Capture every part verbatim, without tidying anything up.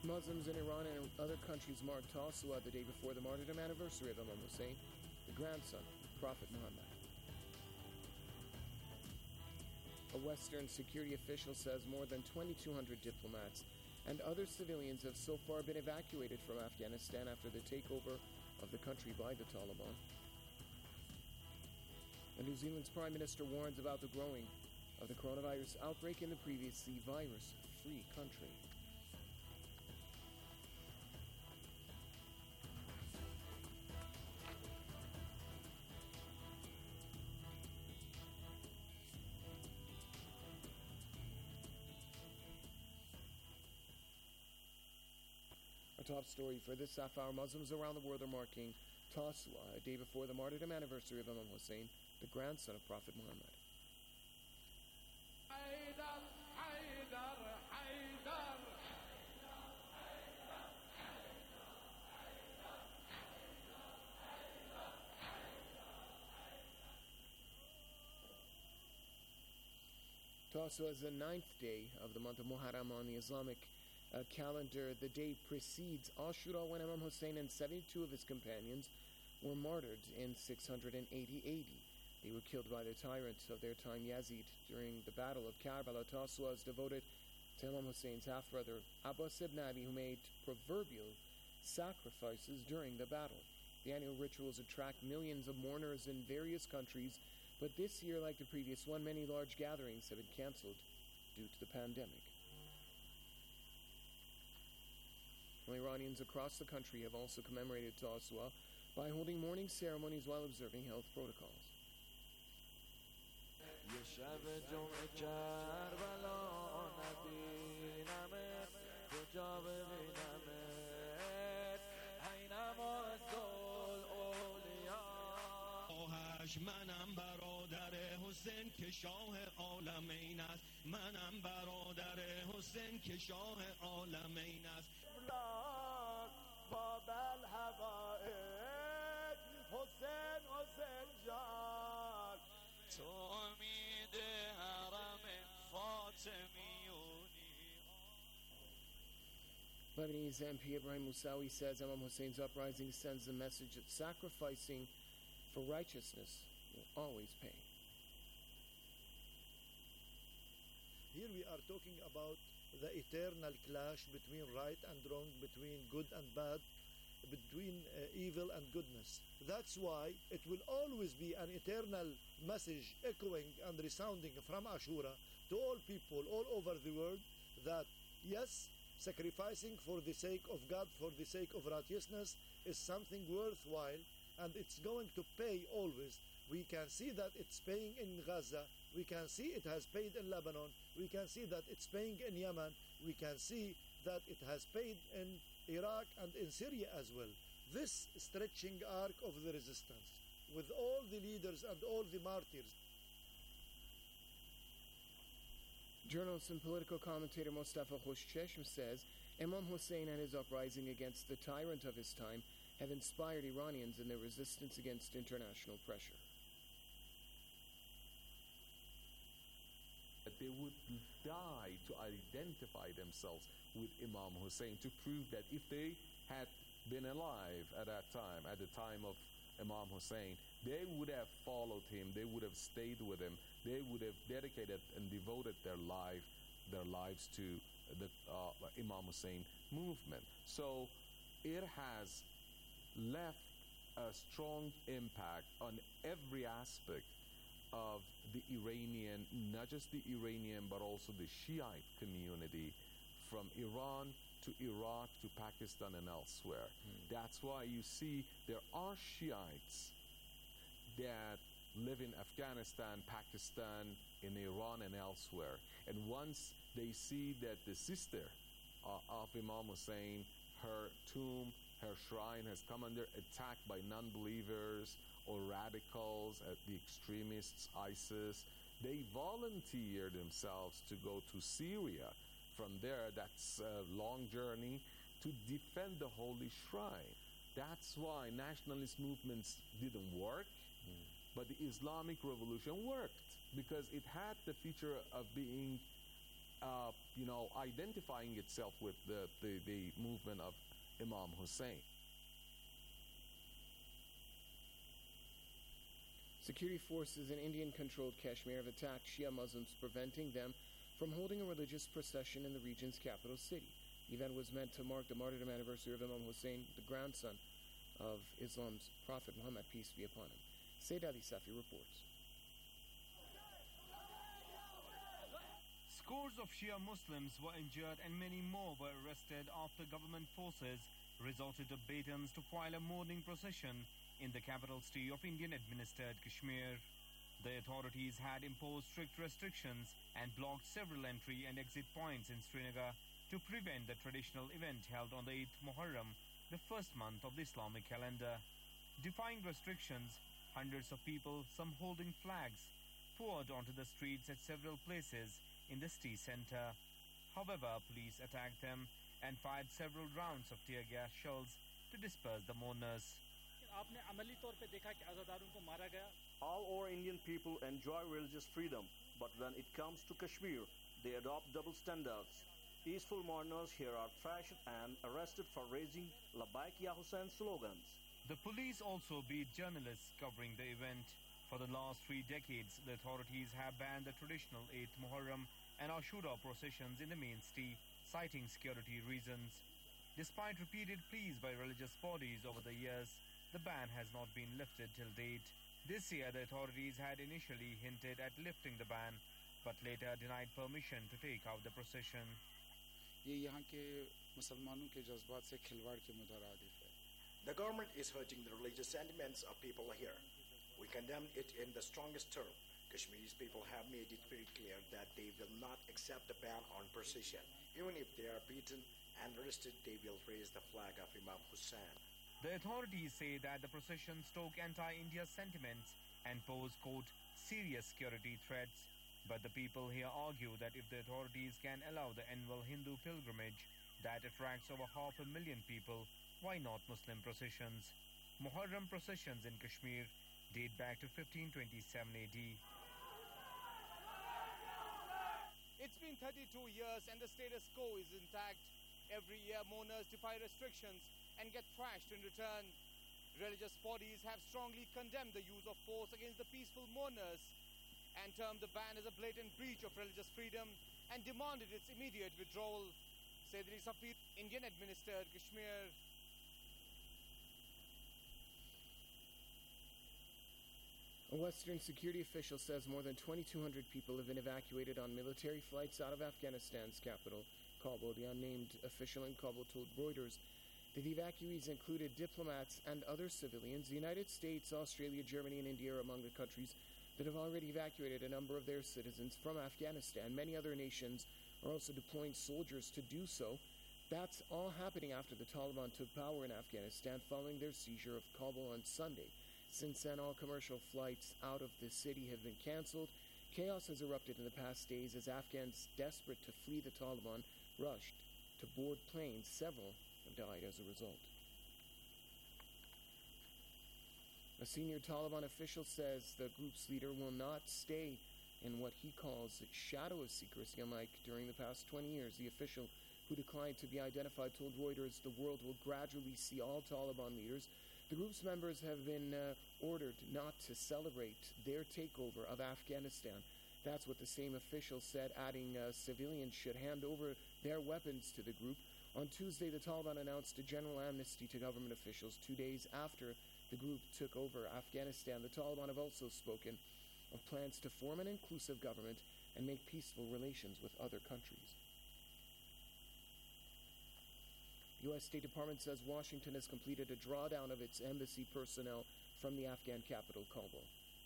Muslims in Iran and other countries marked Tasu'a the day before the martyrdom anniversary of Imam Hussein, the grandson of Prophet Muhammad. A Western security official says more than twenty-two hundred diplomats and other civilians have so far been evacuated from Afghanistan after the takeover of the country by the Taliban. And New Zealand's Prime Minister warns about the growing of the coronavirus outbreak in the previously virus-free country. Our top story for this half hour: Muslims around the world are marking Tasu'a, a day before the martyrdom anniversary of Imam Hussein, the grandson of Prophet Muhammad. Haydar, Haydar, Haydar. Tasu'a is the ninth day of the month of Muharram on the Islamic uh, calendar. The day precedes Ashura, when Imam Hussein and seventy-two of his companions were martyred in six hundred eighty A D. They were killed by the tyrant of their time, Yazid, during the Battle of Karbala. Tasu'a is devoted to Imam Hussein's half-brother, Abbas ibn Ali, who made proverbial sacrifices during the battle. The annual rituals attract millions of mourners in various countries, but this year, like the previous one, many large gatherings have been cancelled due to the pandemic. Well, Iranians across the country have also commemorated Tasu'a by holding mourning ceremonies while observing health protocols. یه شب جمعه کربلا ندینمت کجا ببینمت ای نماز الاولیا آهش منم برادر حسین که شاه عالمین است منم برادر حسین که شاه عالمین است بلاد باب الحبائب حسین حسین جان تو امید حرم فاطمیونی. Lebanese M P Ibrahim Moussaoui says Imam Hussein's uprising sends the message that sacrificing for righteousness will always pay. Here we are talking about the eternal clash between right and wrong, between good and bad, between uh, evil and goodness. That's why it will always be an eternal message echoing and resounding from Ashura to all people all over the world that yes, sacrificing for the sake of God, for the sake of righteousness is something worthwhile, and it's going to pay always. We can see that it's paying in Gaza, we can see it has paid in Lebanon, we can see that it's paying in Yemen, we can see that it has paid in Iraq and in Syria as well. This stretching arc of the resistance, with all the leaders and all the martyrs. Journalist and political commentator Mostafa Khoshcheshm says Imam Hussein and his uprising against the tyrant of his time have inspired Iranians in their resistance against international pressure. That they would die to identify themselves with Imam Hussein, to prove that if they had been alive at that time, at the time of Imam Hussein, they would have followed him, they would have stayed with him, they would have dedicated and devoted their life, their lives to the uh, Imam Hussein movement. So it has left a strong impact on every aspect of the Iranian, not just the Iranian, but also the Shiite community, from Iran to Iraq to Pakistan and elsewhere. Mm. That's why you see there are Shiites that live in Afghanistan, Pakistan, in Iran and elsewhere. And once they see that the sister uh, of Imam Hussein, her tomb, her shrine has come under attack by non-believers or radicals, uh, the extremists, ISIS, they volunteer themselves to go to Syria. From there, that's a long journey to defend the holy shrine. That's why nationalist movements didn't work, mm. but the Islamic Revolution worked, because it had the feature of being uh, you know, identifying itself with the, the, the movement of Imam Hussein. Security forces in Indian-controlled Kashmir have attacked Shia Muslims, preventing them from holding a religious procession in the region's capital city. The event was meant to mark the martyrdom anniversary of Imam Hussein, the grandson of Islam's Prophet Muhammad, peace be upon him. Sayyid Ali Safi reports. Scores of Shia Muslims were injured and many more were arrested after government forces resorted to batons to file a mourning procession in the capital city of Indian-administered Kashmir. The authorities had imposed strict restrictions and blocked several entry and exit points in Srinagar to prevent the traditional event held on the eighth Muharram, the first month of the Islamic calendar. Defying restrictions, hundreds of people, some holding flags, poured onto the streets at several places in the city center. However, police attacked them and fired several rounds of tear gas shells to disperse the mourners. All our Indian people enjoy religious freedom, but when it comes to Kashmir, they adopt double standards. Peaceful mourners here are trashed and arrested for raising Labbaik Ya Hussein slogans. The police also beat journalists covering the event. For the last three decades, the authorities have banned the traditional eighth Muharram and Ashura processions in the main city, citing security reasons. Despite repeated pleas by religious bodies over the years, the ban has not been lifted till date. This year, the authorities had initially hinted at lifting the ban, but later denied permission to take out the procession. The government is hurting the religious sentiments of people here. We condemn it in the strongest term. Kashmir's people have made it very clear that they will not accept the ban on procession. Even if they are beaten and arrested, they will raise the flag of Imam Hussein. The authorities say that the procession stoke anti-India sentiments and pose, quote, serious security threats. But the people here argue that if the authorities can allow the annual Hindu pilgrimage that attracts over half a million people, why not Muslim processions? Muharram processions in Kashmir date back to fifteen twenty-seven A D. It's been thirty-two years and the status quo is intact. Every year, mourners defy restrictions and get thrashed in return. Religious bodies have strongly condemned the use of force against the peaceful mourners and termed the ban as a blatant breach of religious freedom and demanded its immediate withdrawal. Sayyid Ali Safi, Indian-administered Kashmir. A Western security official says more than twenty-two hundred people have been evacuated on military flights out of Afghanistan's capital, Kabul. The unnamed official in Kabul told Reuters that the evacuees included diplomats and other civilians. The United States, Australia, Germany, and India are among the countries that have already evacuated a number of their citizens from Afghanistan. Many other nations are also deploying soldiers to do so. That's all happening after the Taliban took power in Afghanistan following their seizure of Kabul on Sunday. Since then, all commercial flights out of the city have been canceled. Chaos has erupted in the past days as Afghans desperate to flee the Taliban rushed to board planes. Several have died as a result. A senior Taliban official says the group's leader will not stay in what he calls a shadow of secrecy. Unlike during the past twenty years, the official, who declined to be identified, told Reuters the world will gradually see all Taliban leaders. The group's members have been uh, ordered not to celebrate their takeover of Afghanistan. That's what the same official said, adding uh, civilians should hand over their weapons to the group. On Tuesday, the Taliban announced a general amnesty to government officials two days after the group took over Afghanistan. The Taliban have also spoken of plans to form an inclusive government and make peaceful relations with other countries. The U S State Department says Washington has completed a drawdown of its embassy personnel from the Afghan capital, Kabul.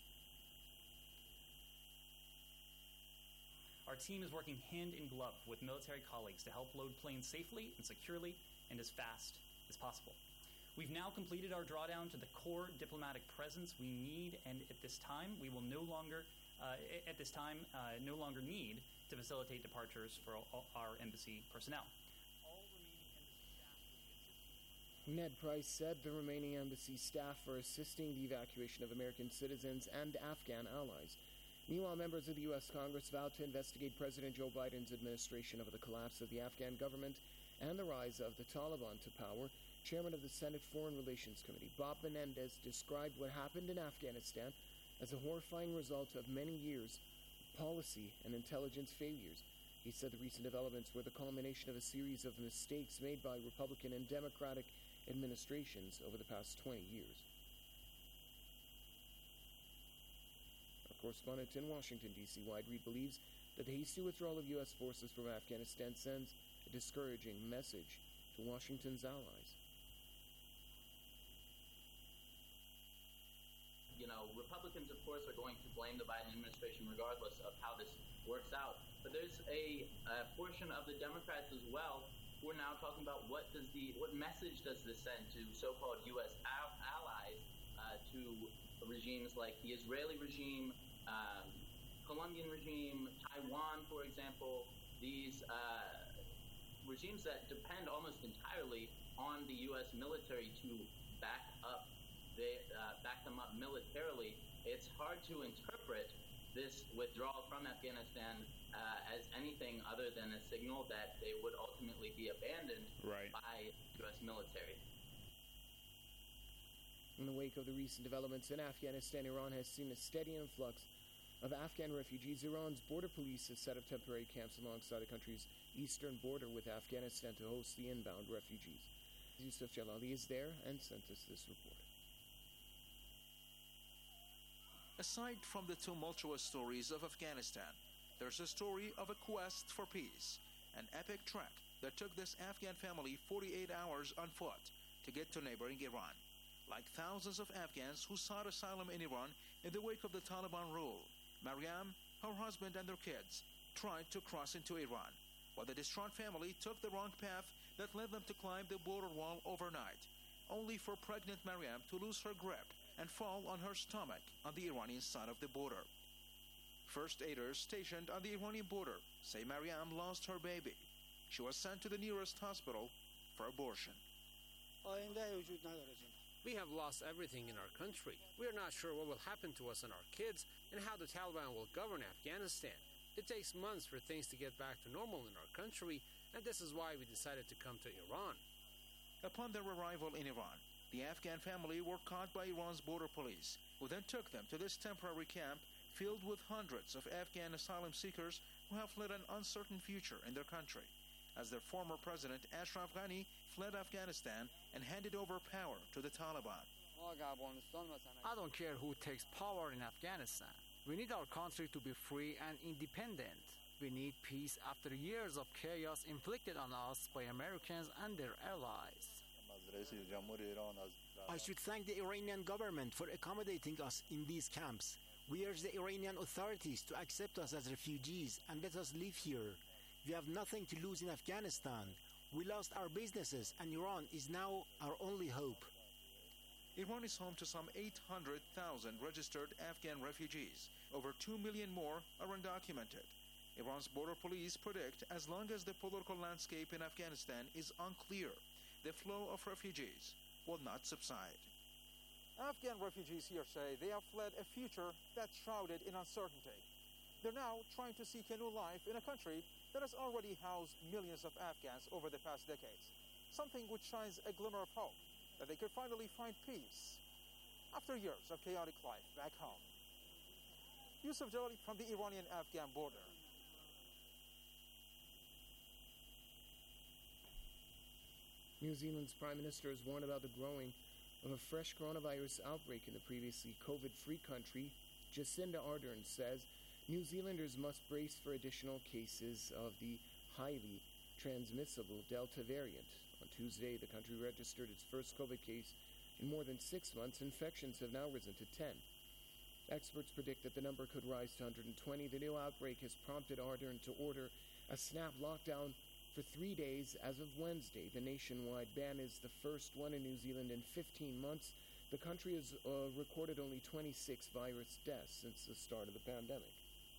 Our team is working hand in glove with military colleagues to help load planes safely and securely and as fast as possible. We've now completed our drawdown to the core diplomatic presence we need, and at this time, we will no longer, uh, at this time, uh, no longer need to facilitate departures for all our embassy personnel. All remaining embassy staff will be Ned Price said the remaining embassy staff are assisting the evacuation of American citizens and Afghan allies. Meanwhile, members of the U S Congress vowed to investigate President Joe Biden's administration over the collapse of the Afghan government and the rise of the Taliban to power. Chairman of the Senate Foreign Relations Committee, Bob Menendez, described what happened in Afghanistan as a horrifying result of many years of policy and intelligence failures. He said the recent developments were the culmination of a series of mistakes made by Republican and Democratic administrations over the past twenty years. Our correspondent in Washington, D C, Wide Reed, believes that the hasty withdrawal of U S forces from Afghanistan sends a discouraging message to Washington's allies. You know, Republicans, of course, are going to blame the Biden administration regardless of how this works out. But there's a, a portion of the Democrats as well who are now talking about what does the what message does this send to so-called U S al- allies, uh, to regimes like the Israeli regime, um, Colombian regime, Taiwan, for example, these uh, regimes that depend almost entirely on the U S military to back up they uh, back them up militarily. It's hard to interpret this withdrawal from Afghanistan uh, as anything other than a signal that they would ultimately be abandoned right. by U S military. In the wake of the recent developments in Afghanistan, Iran has seen a steady influx of Afghan refugees. Iran's border police has set up temporary camps alongside the country's eastern border with Afghanistan to host the inbound refugees. Yusuf Jalali is there and sent us this report. Aside from the tumultuous stories of Afghanistan, there's a story of a quest for peace, an epic trek that took this Afghan family forty-eight hours on foot to get to neighboring Iran. Like thousands of Afghans who sought asylum in Iran in the wake of the Taliban rule, Maryam, her husband, and their kids tried to cross into Iran, while the distraught family took the wrong path that led them to climb the border wall overnight, only for pregnant Maryam to lose her grip and fall on her stomach on the Iranian side of the border. First aiders stationed on the Iranian border say Maryam lost her baby. She was sent to the nearest hospital for abortion. We have lost everything in our country. We are not sure what will happen to us and our kids and how the Taliban will govern Afghanistan. It takes months for things to get back to normal in our country, and this is why we decided to come to Iran. Upon their arrival in Iran, the Afghan family were caught by Iran's border police, who then took them to this temporary camp filled with hundreds of Afghan asylum seekers who have fled an uncertain future in their country, as their former president Ashraf Ghani fled Afghanistan and handed over power to the Taliban. I don't care who takes power in Afghanistan. We need our country to be free and independent. We need peace after years of chaos inflicted on us by Americans and their allies. I should thank the Iranian government for accommodating us in these camps. We urge the Iranian authorities to accept us as refugees and let us live here. We have nothing to lose in Afghanistan. We lost our businesses, and Iran is now our only hope. Iran is home to some eight hundred thousand registered Afghan refugees. Over two million more are undocumented. Iran's border police predict as long as the political landscape in Afghanistan is unclear, the flow of refugees will not subside. Afghan refugees here say they have fled a future that's shrouded in uncertainty. They're now trying to seek a new life in a country that has already housed millions of Afghans over the past decades, something which shines a glimmer of hope that they could finally find peace after years of chaotic life back home. Yusuf Jalali from the Iranian-Afghan border. New Zealand's Prime Minister has warned about the growing of a fresh coronavirus outbreak in the previously COVID-free country. Jacinda Ardern says New Zealanders must brace for additional cases of the highly transmissible Delta variant. On Tuesday, the country registered its first COVID case in more than six months. Infections have now risen to ten. Experts predict that the number could rise to one hundred twenty. The new outbreak has prompted Ardern to order a snap lockdown for three days as of Wednesday. The nationwide ban is the first one in New Zealand in fifteen months. The country has uh, recorded only twenty-six virus deaths since the start of the pandemic.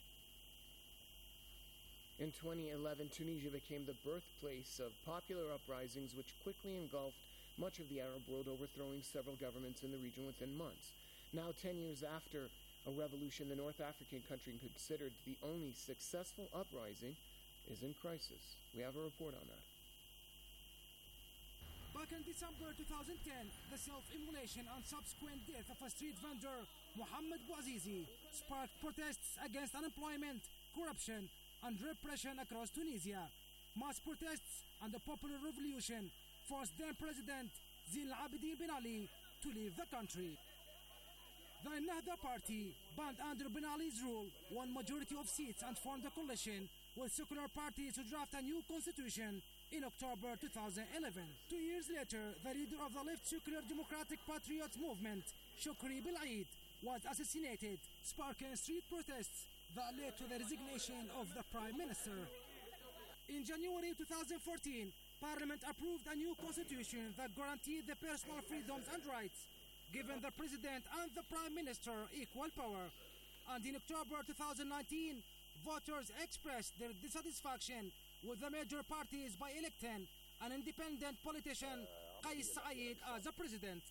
In twenty eleven, Tunisia became the birthplace of popular uprisings which quickly engulfed much of the Arab world, overthrowing several governments in the region within months. Now, ten years after A revolution the North African country considered the only successful uprising is in crisis. We have a report on that. Back in December two thousand ten, the self-immolation and subsequent death of a street vendor, Mohamed Bouazizi, sparked protests against unemployment, corruption, and repression across Tunisia. Mass protests and the popular revolution forced then President Zine al-Abidine Ben Ali to leave the country. The Ennahda party, banned under Ben Ali's rule, won majority of seats and formed a coalition with secular parties to draft a new constitution in October two thousand eleven. Two years later, the leader of the left secular democratic patriots movement, Shukri Bil'Aid, was assassinated, sparking street protests that led to the resignation of the prime minister. In January two thousand fourteen, Parliament approved a new constitution that guaranteed the personal freedoms and rights, giving the president and the prime minister equal power. And in October two thousand nineteen, voters expressed their dissatisfaction with the major parties by electing an independent politician, Kais Saied, as a president.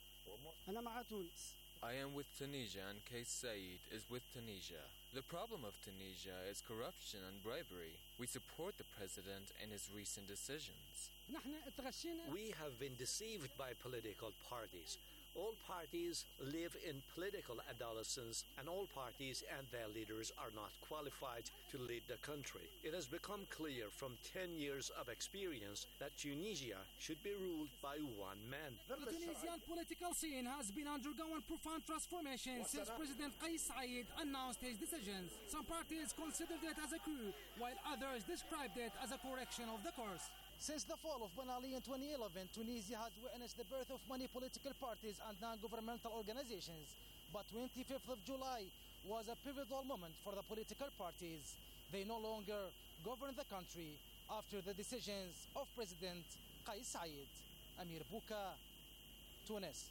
I am with Tunisia and Kais Saied is with Tunisia. The problem of Tunisia is corruption and bribery. We support the president in his recent decisions. We have been deceived by political parties. All parties live in political adolescence, and all parties and their leaders are not qualified to lead the country. It has become clear from ten years of experience that Tunisia should be ruled by one man. The Tunisian political scene has been undergoing profound transformation since President Kais Saied announced his decisions. Some parties considered it as a coup, while others described it as a correction of the course. Since the fall of Ben Ali in twenty eleven, Tunisia has witnessed the birth of many political parties and non-governmental organizations. But twenty-fifth of July was a pivotal moment for the political parties. They no longer govern the country after the decisions of President Kais Saied. Amir Bouka, Tunis.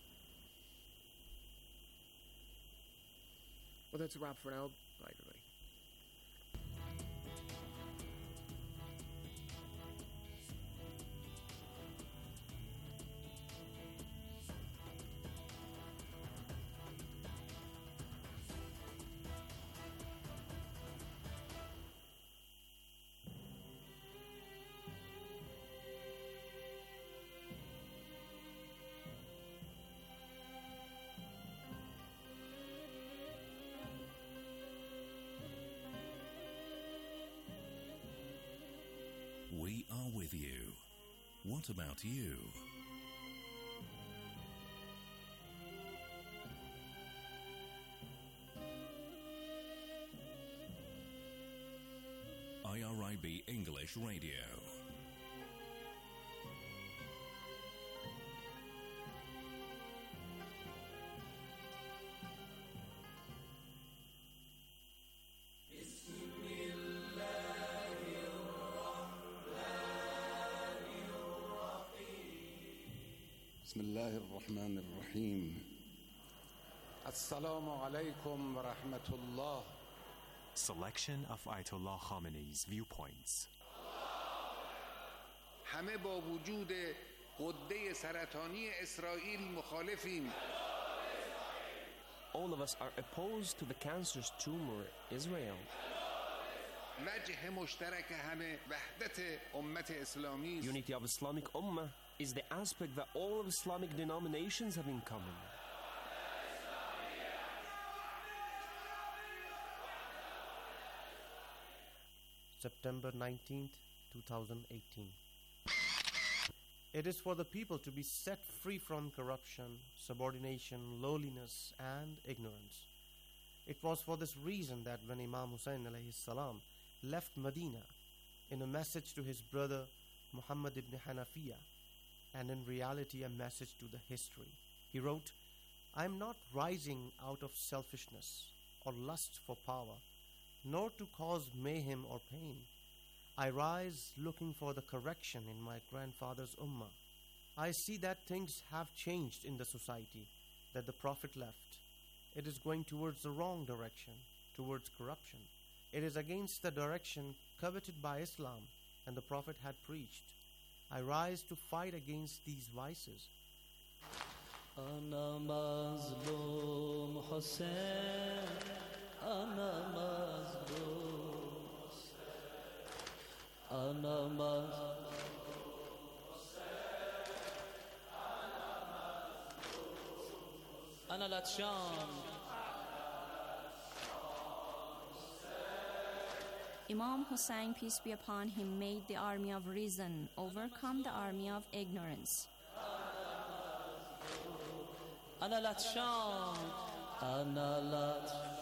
Well, that's a wrap for now. Bye, everybody. We are with you. What about you? I R I B English Radio. بسم الله الرحمن الرحيم السلام عليكم ورحمة الله. Selection of Ayatollah Khamenei's viewpoints. همه با وجود غده سرطانی اسرائیل مخالفیم. All of us are opposed to the cancerous tumor Israel. وجه مشترک همه وحدت امت اسلامی. Unity of Islamic Ummah is the aspect that all of Islamic denominations have in common. September nineteenth, twenty eighteen. It is for the people to be set free from corruption, subordination, lowliness, and ignorance. It was for this reason that when Imam Hussein alayhi salam left Medina in a message to his brother Muhammad ibn Hanafiya, and in reality a message to the history, he wrote, I am not rising out of selfishness or lust for power, nor to cause mayhem or pain. I rise looking for the correction in my grandfather's ummah. I see that things have changed in the society that the Prophet left. It is going towards the wrong direction, towards corruption. It is against the direction coveted by Islam and the Prophet had preached. I rise to fight against these vices. أنا مظلوم حسين أنا مظلوم أنا مظلوم أنا لاتشان Imam Hussein, peace be upon him, made the army of reason overcome the army of ignorance. أنا لاتشان أنا لاتشان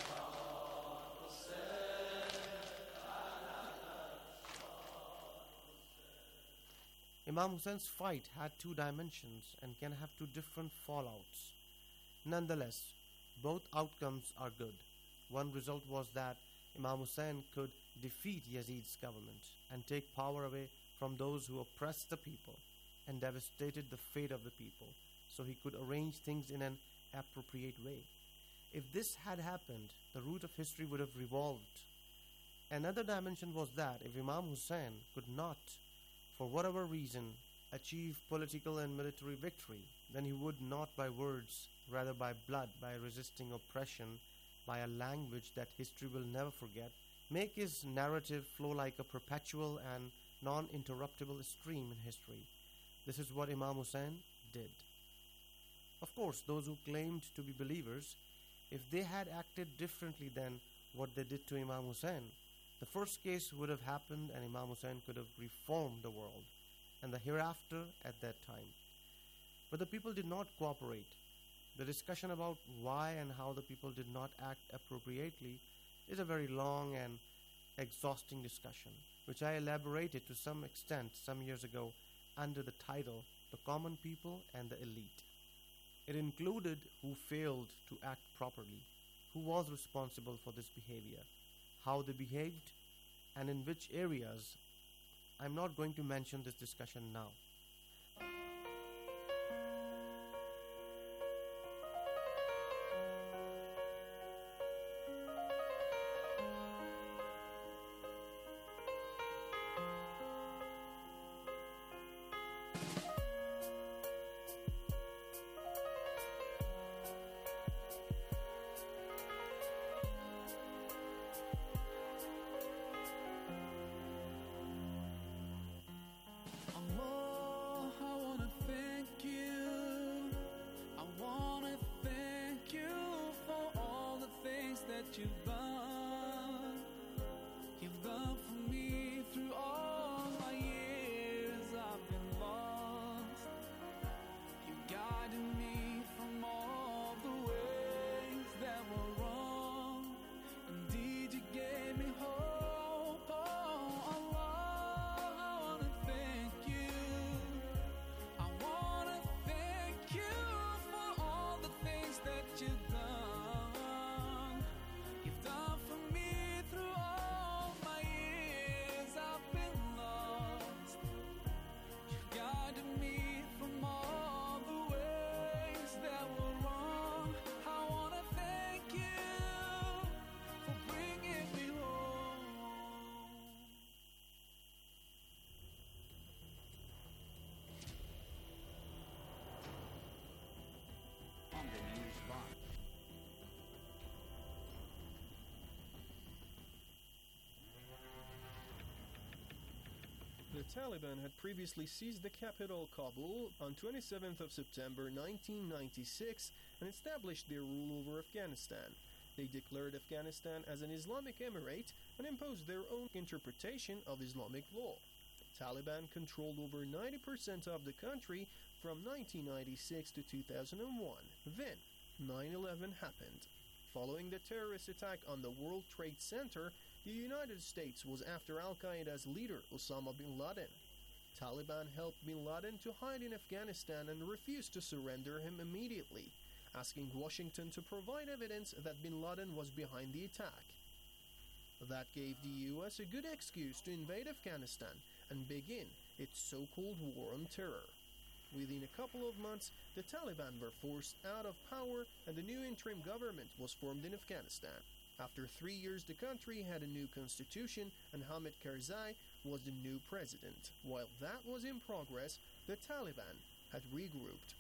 Imam Hussein's fight had two dimensions and can have two different fallouts. Nonetheless, both outcomes are good. One result was that Imam Hussein could defeat Yazid's government and take power away from those who oppressed the people and devastated the fate of the people, so he could arrange things in an appropriate way. If this had happened, the root of history would have revolved. Another dimension was that if Imam Hussein could not, for whatever reason, achieve political and military victory, then he would not by words, rather by blood, by resisting oppression, by a language that history will never forget, make his narrative flow like a perpetual and non-interruptible stream in history. This is what Imam Hussein did. Of course, those who claimed to be believers, if they had acted differently than what they did to Imam Hussein, the first case would have happened and Imam Hussein could have reformed the world and the hereafter at that time. But the people did not cooperate. The discussion about why and how the people did not act appropriately is a very long and exhausting discussion, which I elaborated to some extent some years ago under the title The Common People and the Elite. It included who failed to act properly, who was responsible for this behavior, how they behaved, and in which areas. I'm not going to mention this discussion now. Allah, I wanna thank you. I wanna thank you for all the things that you've done. You've done for me through all my years I've been lost. You guided me from all the ways that were wrong. Indeed, you gave me hope. Oh, Allah, I wanna thank you. I wanna thank you for all the things that you've done. You've done for me through all my years I've been lost. You've guided me from all the ways that were wrong. I wanna thank you for bringing me home. On the news line. The Taliban had previously seized the capital Kabul on twenty-seventh of September nineteen ninety-six and established their rule over Afghanistan. They declared Afghanistan as an Islamic emirate and imposed their own interpretation of Islamic law. Taliban controlled over ninety percent of the country from nineteen ninety-six to two thousand one. Then, nine eleven happened. Following the terrorist attack on the World Trade Center, the United States was after Al-Qaeda's leader, Osama bin Laden. Taliban helped bin Laden to hide in Afghanistan and refused to surrender him immediately, asking Washington to provide evidence that bin Laden was behind the attack. That gave the U S a good excuse to invade Afghanistan and begin its so-called war on terror. Within a couple of months, the Taliban were forced out of power and the new interim government was formed in Afghanistan. After three years, the country had a new constitution and Hamid Karzai was the new president. While that was in progress, the Taliban had regrouped.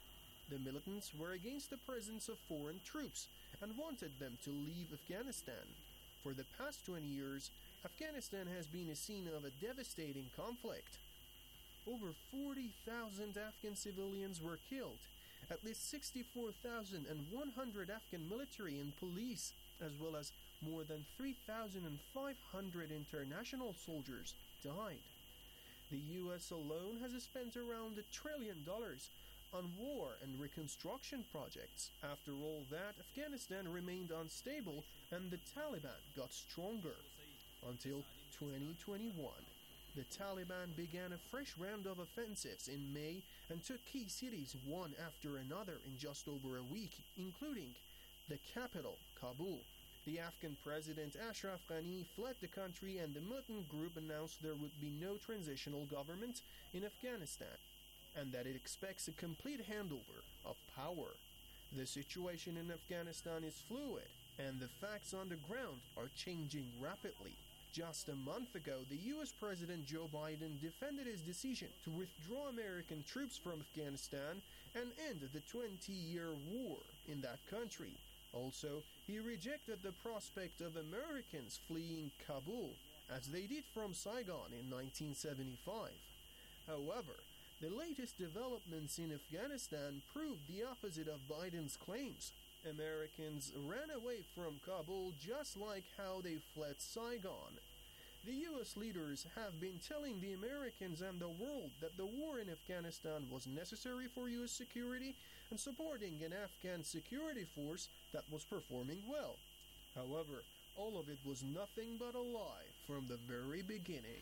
The militants were against the presence of foreign troops and wanted them to leave Afghanistan. For the past twenty years, Afghanistan has been a scene of a devastating conflict. Over forty thousand Afghan civilians were killed, at least sixty-four thousand one hundred Afghan military and police, as well as more than three thousand five hundred international soldiers died. The U S alone has spent around a trillion dollars on war and reconstruction projects. After all that, Afghanistan remained unstable and the Taliban got stronger. Until twenty twenty-one, the Taliban began a fresh round of offensives in May and took key cities one after another in just over a week, including the capital, Kabul. The Afghan president Ashraf Ghani fled the country and the militant group announced there would be no transitional government in Afghanistan and that it expects a complete handover of power. The situation in Afghanistan is fluid and the facts on the ground are changing rapidly. Just a month ago, the U S President Joe Biden defended his decision to withdraw American troops from Afghanistan and end the twenty-year war in that country. Also, he rejected the prospect of Americans fleeing Kabul, as they did from Saigon in nineteen seventy-five. However, the latest developments in Afghanistan proved the opposite of Biden's claims. Americans ran away from Kabul just like how they fled Saigon. The U S leaders have been telling the Americans and the world that the war in Afghanistan was necessary for U S security and supporting an Afghan security force that was performing well. However, all of it was nothing but a lie from the very beginning.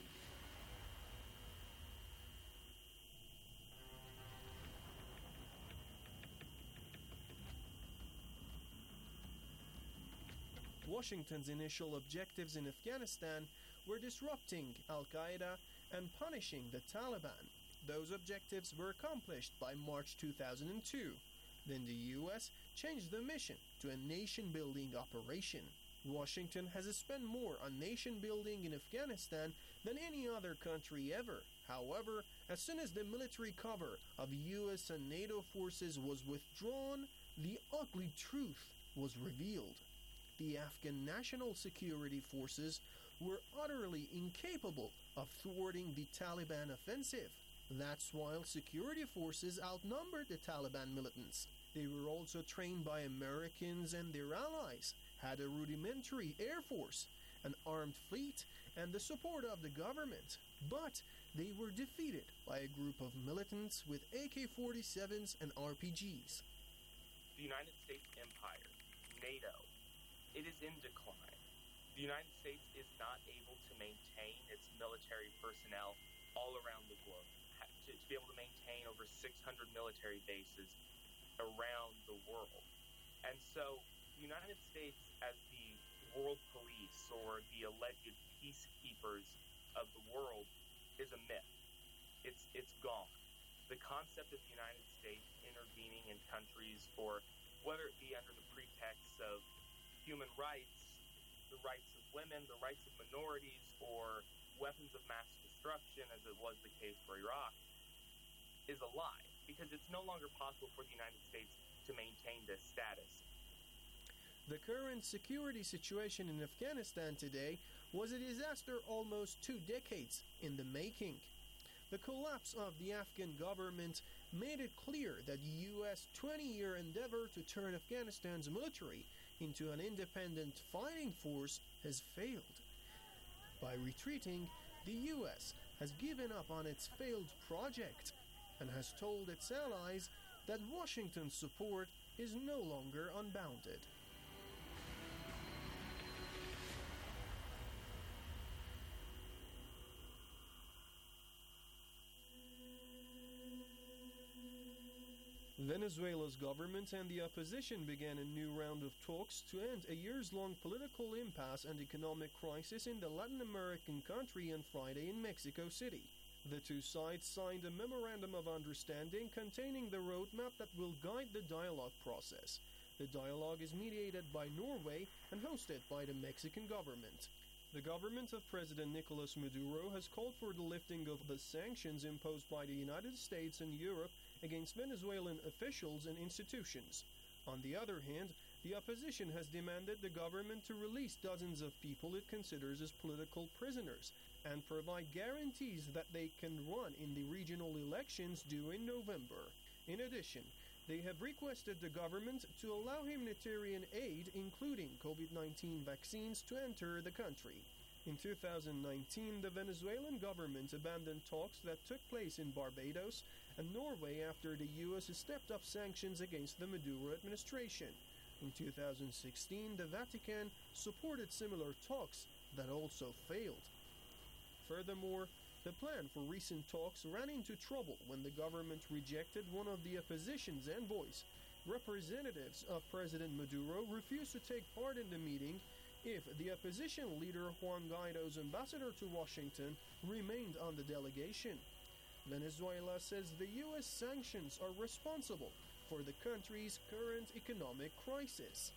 Washington's initial objectives in Afghanistan were disrupting Al-Qaeda and punishing the Taliban. Those objectives were accomplished by March two thousand two. Then the U S changed the mission to a nation-building operation. Washington has spent more on nation-building in Afghanistan than any other country ever. However, as soon as the military cover of U S and NATO forces was withdrawn, the ugly truth was revealed. The Afghan National Security Forces were utterly incapable of thwarting the Taliban offensive. That's while security forces outnumbered the Taliban militants. They were also trained by Americans and their allies, had a rudimentary air force, an armed fleet, and the support of the government. But they were defeated by a group of militants with A K forty-sevens and R P Gs. The United States Empire, NATO, it is in decline. The United States is not able to maintain its military personnel all around the globe. To, to be able to maintain over six hundred military bases around the world. And so the United States as the world police or the alleged peacekeepers of the world is a myth. It's it's gone. The concept of the United States intervening in countries for whether it be under the pretext of human rights, the rights of women, the rights of minorities, or weapons of mass destruction, as it was the case for Iraq, is a lie, because it's no longer possible for the United States to maintain this status. The current security situation in Afghanistan today was a disaster almost two decades in the making. The collapse of the Afghan government made it clear that the U S twenty-year endeavor to turn Afghanistan's military into an independent fighting force has failed. By retreating, the U S has given up on its failed project and has told its allies that Washington's support is no longer unbounded. Venezuela's government and the opposition began a new round of talks to end a years-long political impasse and economic crisis in the Latin American country on Friday in Mexico City. The two sides signed a memorandum of understanding containing the roadmap that will guide the dialogue process. The dialogue is mediated by Norway and hosted by the Mexican government. The government of President Nicolas Maduro has called for the lifting of the sanctions imposed by the United States and Europe against Venezuelan officials and institutions. On the other hand, the opposition has demanded the government to release dozens of people it considers as political prisoners and provide guarantees that they can run in the regional elections due in November. In addition, they have requested the government to allow humanitarian aid, including COVID nineteen vaccines, to enter the country. In two thousand nineteen, the Venezuelan government abandoned talks that took place in Barbados and Norway after the U S stepped up sanctions against the Maduro administration. In two thousand sixteen, the Vatican supported similar talks that also failed. Furthermore, the plan for recent talks ran into trouble when the government rejected one of the opposition's envoys. Representatives of President Maduro refused to take part in the meeting if the opposition leader Juan Guaido's ambassador to Washington remained on the delegation. Venezuela says the U S sanctions are responsible for the country's current economic crisis.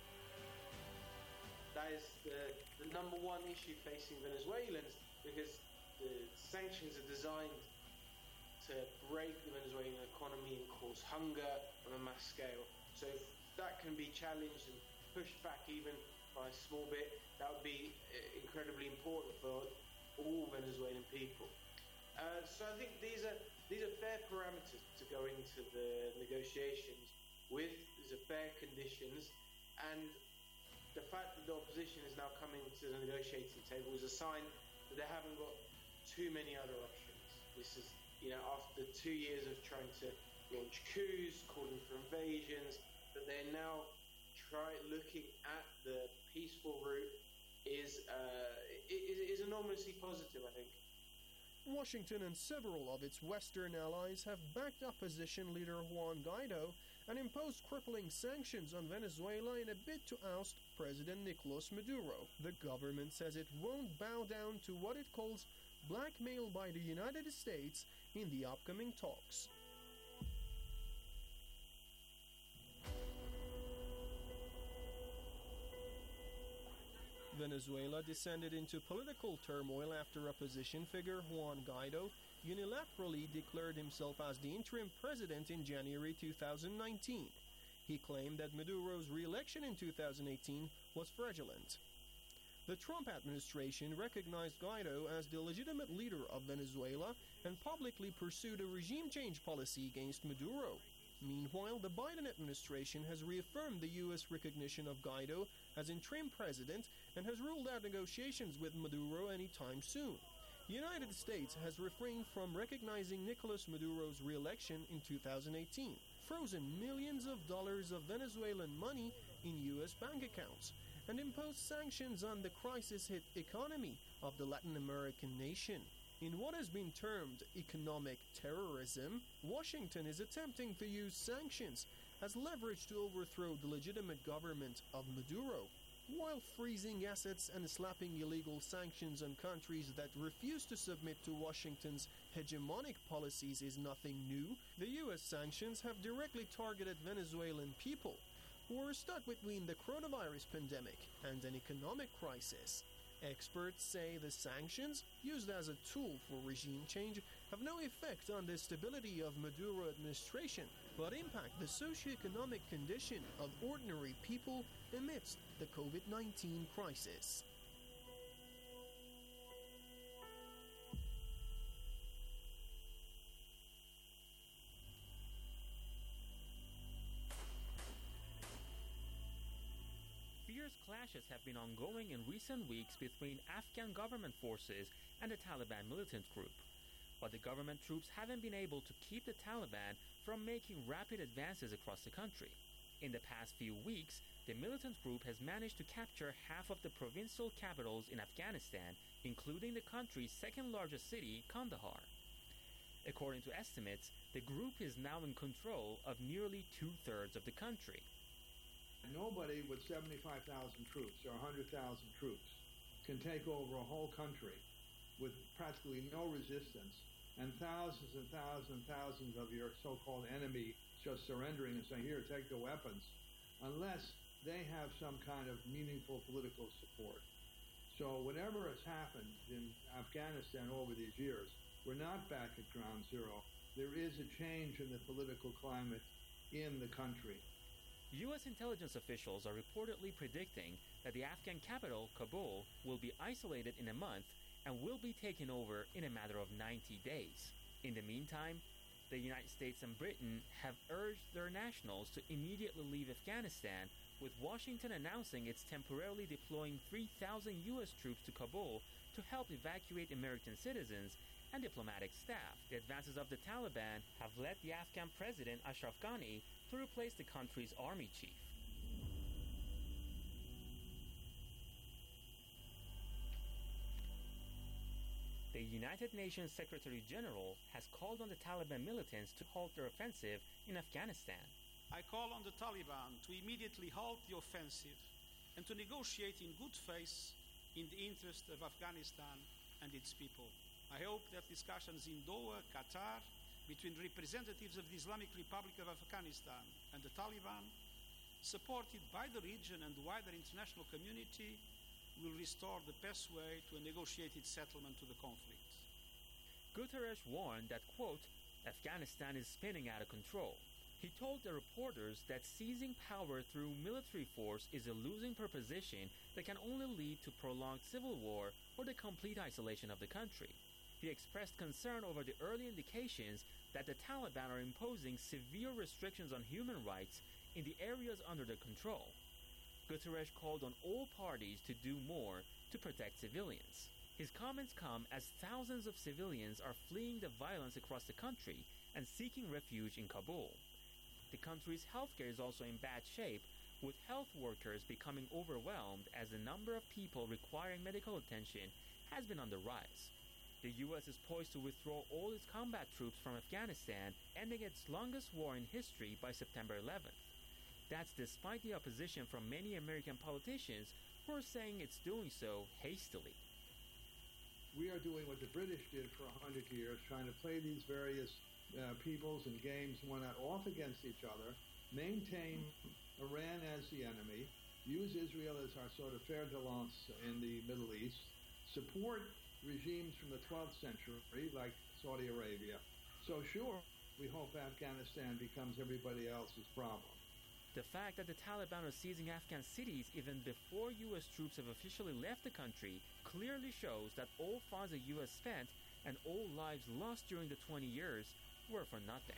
That is the, the number one issue facing Venezuelans, because the sanctions are designed to break the Venezuelan economy and cause hunger on a mass scale. So if that can be challenged and pushed back even by a small bit, that would be incredibly important for all Venezuelan people. Uh, so I think these are these are fair parameters to go into the negotiations with. These are fair conditions, and the fact that the opposition is now coming to the negotiating table is a sign that they haven't got too many other options. This is, you know, after two years of trying to launch coups, calling for invasions, that they're now try looking at the peaceful route is uh, is, is enormously positive, I think. Washington and several of its Western allies have backed opposition leader Juan Guaido and imposed crippling sanctions on Venezuela in a bid to oust President Nicolas Maduro. The government says it won't bow down to what it calls blackmail by the United States in the upcoming talks. Venezuela descended into political turmoil after opposition figure Juan Guaido unilaterally declared himself as the interim president in January two thousand nineteen. He claimed that Maduro's re-election in two thousand eighteen was fraudulent. The Trump administration recognized Guaido as the legitimate leader of Venezuela and publicly pursued a regime change policy against Maduro. Meanwhile, the Biden administration has reaffirmed the U S recognition of Guaido as interim president and has ruled out negotiations with Maduro anytime soon. The United States has refrained from recognizing Nicolas Maduro's re-election in two thousand eighteen, frozen millions of dollars of Venezuelan money in U S bank accounts, and imposed sanctions on the crisis-hit economy of the Latin American nation. In what has been termed economic terrorism, Washington is attempting to use sanctions as leverage to overthrow the legitimate government of Maduro. While freezing assets and slapping illegal sanctions on countries that refuse to submit to Washington's hegemonic policies is nothing new, the U S sanctions have directly targeted Venezuelan people who are stuck between the coronavirus pandemic and an economic crisis. Experts say the sanctions, used as a tool for regime change, have no effect on the stability of Maduro administration, but impact the socio-economic condition of ordinary people amidst the COVID nineteen crisis. Fierce clashes have been ongoing in recent weeks between Afghan government forces and the Taliban militant group, but the government troops haven't been able to keep the Taliban from making rapid advances across the country. In the past few weeks, the militant group has managed to capture half of the provincial capitals in Afghanistan, including the country's second largest city, Kandahar. According to estimates, the group is now in control of nearly two-thirds of the country. Nobody with seventy-five thousand troops or one hundred thousand troops can take over a whole country with practically no resistance and thousands and thousands and thousands of your so-called enemy just surrendering and saying, here, take the weapons, unless they have some kind of meaningful political support. So whatever has happened in Afghanistan over these years, we're not back at ground zero. There is a change in the political climate in the country. U S intelligence officials are reportedly predicting that the Afghan capital, Kabul, will be isolated in a month and will be taken over in a matter of ninety days. In the meantime, the United States and Britain have urged their nationals to immediately leave Afghanistan, with Washington announcing it's temporarily deploying three thousand U S troops to Kabul to help evacuate American citizens and diplomatic staff. The advances of the Taliban have led the Afghan president Ashraf Ghani to replace the country's army chief. The United Nations Secretary General has called on the Taliban militants to halt their offensive in Afghanistan. I call on the Taliban to immediately halt the offensive and to negotiate in good faith in the interest of Afghanistan and its people. I hope that discussions in Doha, Qatar, between representatives of the Islamic Republic of Afghanistan and the Taliban, supported by the region and the wider international community, will restore the best way to a negotiated settlement to the conflict. Guterres warned that, quote, Afghanistan is spinning out of control. He told the reporters that seizing power through military force is a losing proposition that can only lead to prolonged civil war or the complete isolation of the country. He expressed concern over the early indications that the Taliban are imposing severe restrictions on human rights in the areas under their control. Guterres called on all parties to do more to protect civilians. His comments come as thousands of civilians are fleeing the violence across the country and seeking refuge in Kabul. The country's healthcare is also in bad shape, with health workers becoming overwhelmed as the number of people requiring medical attention has been on the rise. The U S is poised to withdraw all its combat troops from Afghanistan, ending its longest war in history by September eleventh. That's despite the opposition from many American politicians who are saying it's doing so hastily. We are doing what the British did for a hundred years, trying to play these various uh, peoples and games one not off against each other, maintain Iran as the enemy, use Israel as our sort of fer de lance in the Middle East, support regimes from the twelfth century like Saudi Arabia. So sure, we hope Afghanistan becomes everybody else's problem. The fact that the Taliban are seizing Afghan cities even before U S troops have officially left the country clearly shows that all funds the U S spent and all lives lost during the twenty years were for nothing.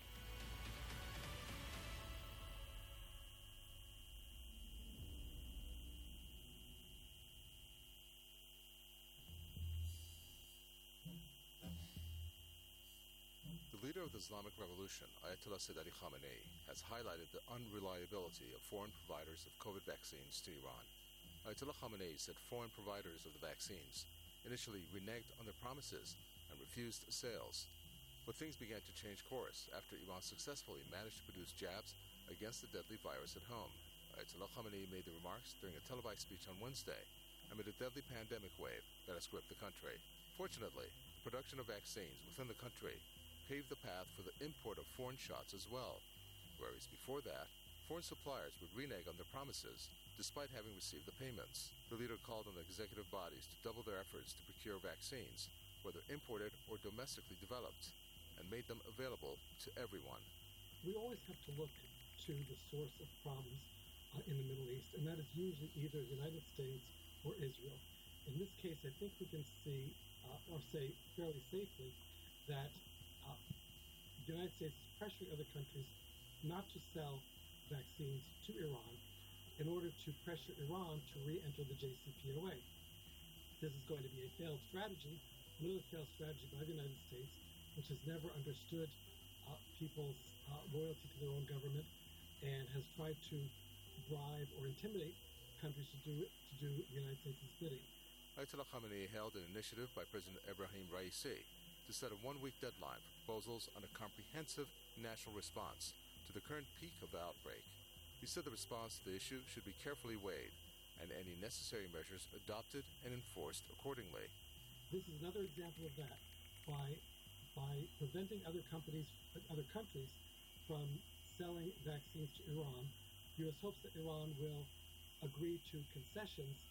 The leader of the Islamic Revolution, Ayatollah Sayyid Ali Khamenei, has highlighted the unreliability of foreign providers of COVID vaccines to Iran. Ayatollah Khamenei said foreign providers of the vaccines initially reneged on their promises and refused sales. But things began to change course after Iran successfully managed to produce jabs against the deadly virus at home. Ayatollah Khamenei made the remarks during a televised speech on Wednesday amid a deadly pandemic wave that has gripped the country. Fortunately, the production of vaccines within the country paved the path for the import of foreign shots as well, whereas before that, foreign suppliers would renege on their promises despite having received the payments. The leader called on the executive bodies to double their efforts to procure vaccines, whether imported or domestically developed, and made them available to everyone. We always have to look to the source of problems uh, in the Middle East, and that is usually either the United States or Israel. In this case, I think we can see, uh, or say fairly safely, that Uh, the United States is pressuring other countries not to sell vaccines to Iran in order to pressure Iran to re-enter the J C P O A. This is going to be a failed strategy, another failed strategy by the United States, which has never understood uh, people's uh, loyalty to their own government and has tried to bribe or intimidate countries to do to do the United States' bidding. Ayatollah Khamenei held an initiative by President Ebrahim Raisi to set a one-week deadline for proposals on a comprehensive national response to the current peak of the outbreak. He said the response to the issue should be carefully weighed and any necessary measures adopted and enforced accordingly. This is another example of that. By by preventing other companies, other countries from selling vaccines to Iran, U S hopes that Iran will agree to concessions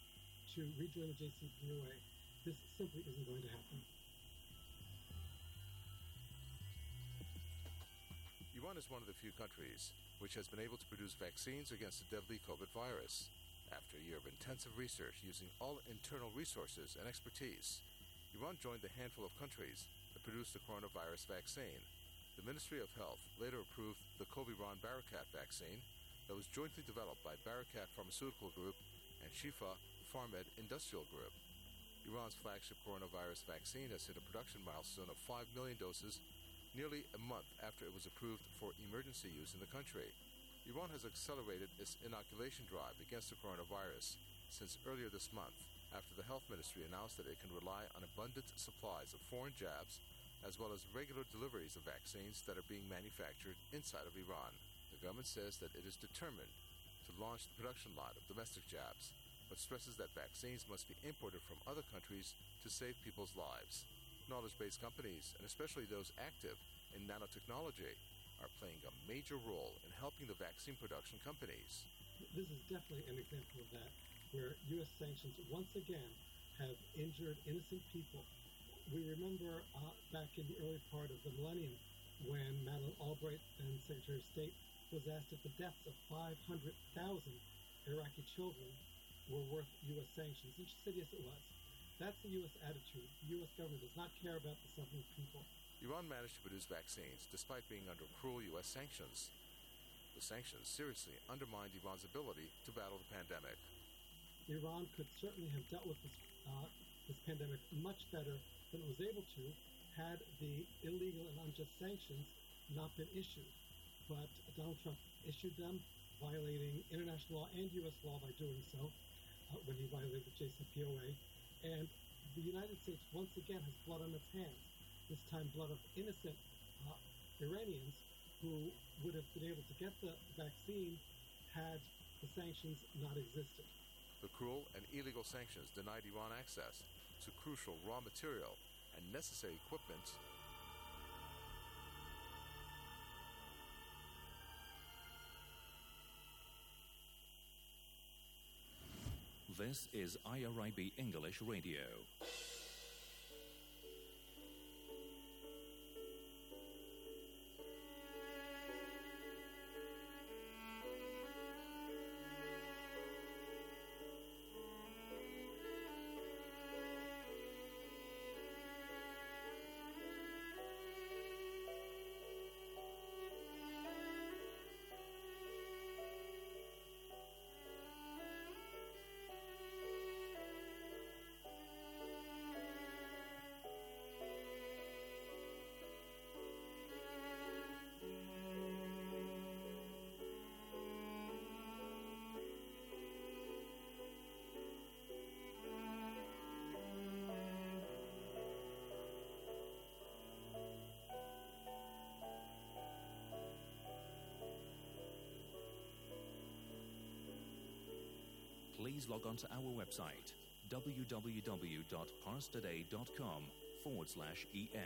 to rejoin the J C P O A. This simply isn't going to happen. Iran is one of the few countries which has been able to produce vaccines against the deadly COVID virus. After a year of intensive research using all internal resources and expertise, Iran joined the handful of countries that produced the coronavirus vaccine. The Ministry of Health later approved the Coviran Barakat vaccine that was jointly developed by Barakat Pharmaceutical Group and Shifa Pharmed Industrial Group. Iran's flagship coronavirus vaccine has hit a production milestone of five million doses nearly a month after it was approved for emergency use in the country. Iran has accelerated its inoculation drive against the coronavirus since earlier this month, after the health ministry announced that it can rely on abundant supplies of foreign jabs as well as regular deliveries of vaccines that are being manufactured inside of Iran. The government says that it is determined to launch the production line of domestic jabs, but stresses that vaccines must be imported from other countries to save people's lives. Knowledge-based companies, and especially those active in nanotechnology, are playing a major role in helping the vaccine production companies. This is definitely an example of that, where U S sanctions once again have injured innocent people. We remember uh, back in the early part of the millennium when Madeleine Albright and Secretary of State was asked if the deaths of five hundred thousand Iraqi children were worth U S sanctions, and she said yes, it was. That's the U S attitude. The U S government does not care about the suffering people. Iran managed to produce vaccines despite being under cruel U S sanctions. The sanctions seriously undermined Iran's ability to battle the pandemic. Iran could certainly have dealt with this, uh, this pandemic much better than it was able to had the illegal and unjust sanctions not been issued. But Donald Trump issued them, violating international law and U S law by doing so, uh, when he violated the J C P O A. And the United States once again has blood on its hands, this time blood of innocent uh, Iranians who would have been able to get the vaccine had the sanctions not existed. The cruel and illegal sanctions denied Iran access to crucial raw material and necessary equipment. This is I R I B English Radio. Please log on to our website, w w w dot pars today dot com forward slash en.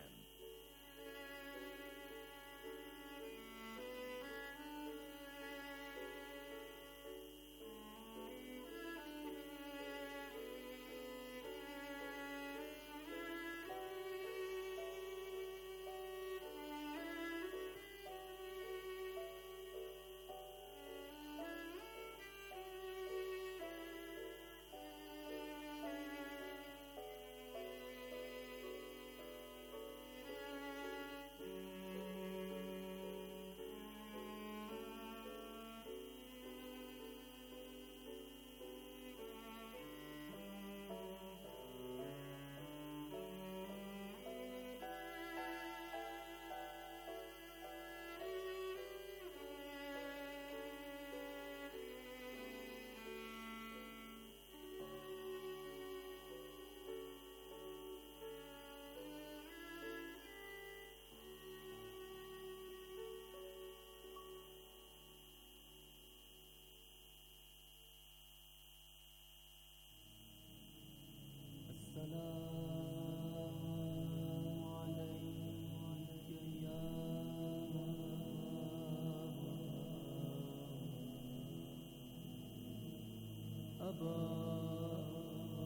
أبا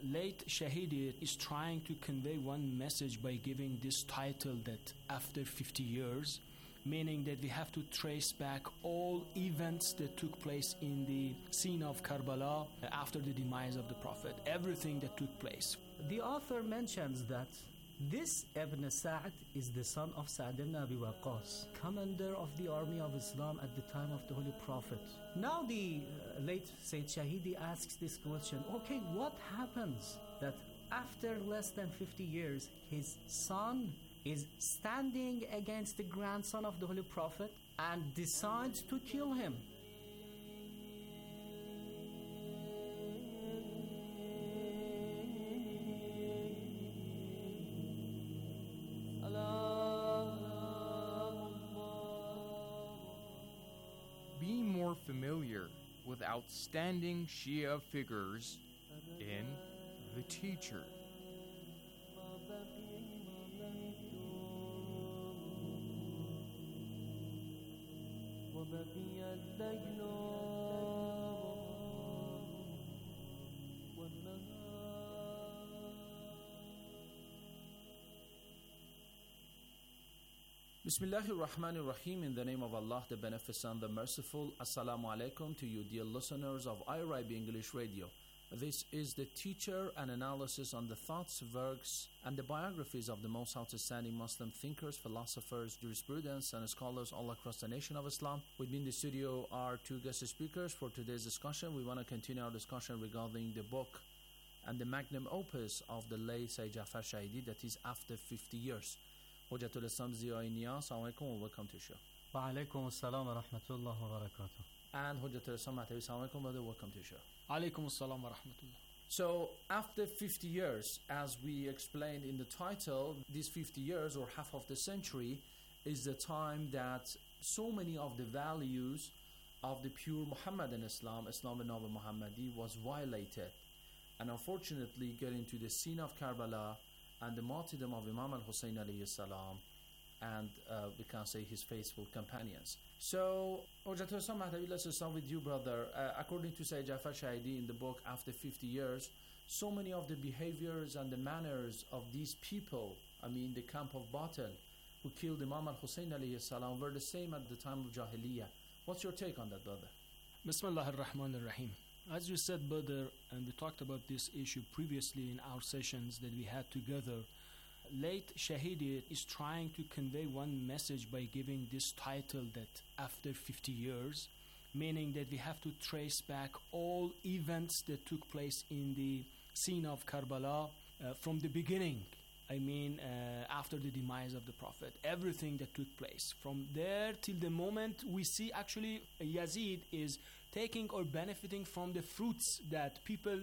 late Shahidi is trying to convey one message by giving this title that after fifty years, meaning that we have to trace back all events that took place in the scene of Karbala after the demise of the Prophet, everything that took place. The author mentions that this Ibn Sa'd is the son of Sa'd ibn Abi Waqqas, commander of the army of Islam at the time of the Holy Prophet. Now the uh, late Sayyid Shahidi asks this question, okay, what happens that after less than fifty years, his son is standing against the grandson of the Holy Prophet and decides to kill him? Be more familiar with outstanding Shia figures in The Teacher. Bismillahir Rahmanir Rahim. In the name of Allah, the Beneficent, the Merciful. Assalamu alaikum to you, dear listeners of I R I B English Radio. This is The Teacher, an analysis on the thoughts, works, and the biographies of the most outstanding Muslim thinkers, philosophers, jurisprudents, and scholars all across the nation of Islam. With me in the studio are two guest speakers for today's discussion. We want to continue our discussion regarding the book and the magnum opus of the late Sayyid Jafar Shahidi, that is After fifty years. Hujjatul Islam Ziya Niyas, assalamu alaikum and welcome to the show. Wa alaikum assalam wa rahmatullahi wa barakatuh. And Hujjatul Islam Matawi, assalamu alaikum brother, welcome to the show. Alaikum assalam wa rahmatullah. So, after fifty years, as we explained in the title, these fifty years or half of the century is the time that so many of the values of the pure Muhammadan Islam, Islam and Nabi Muhammadi, was violated. And unfortunately, getting to the scene of Karbala and the martyrdom of Imam al-Hussein alayhi salam, and uh, we can say his faithful companions. So, let's start with you, brother. Uh, according to Sayyid Jafar Shahidi in the book After fifty years, so many of the behaviors and the manners of these people, I mean the camp of Batil, who killed Imam al-Hussein alayhi salam, were the same at the time of Jahiliyyah. What's your take on that, brother? Bismillah ar-Rahman ar-Rahim. As you said, brother, and we talked about this issue previously in our sessions that we had together, late Shahidi is trying to convey one message by giving this title that after fifty years, meaning that we have to trace back all events that took place in the scene of Karbala uh, from the beginning. I mean, uh, after the demise of the Prophet, everything that took place. From there till the moment we see actually Yazid is taking or benefiting from the fruits that people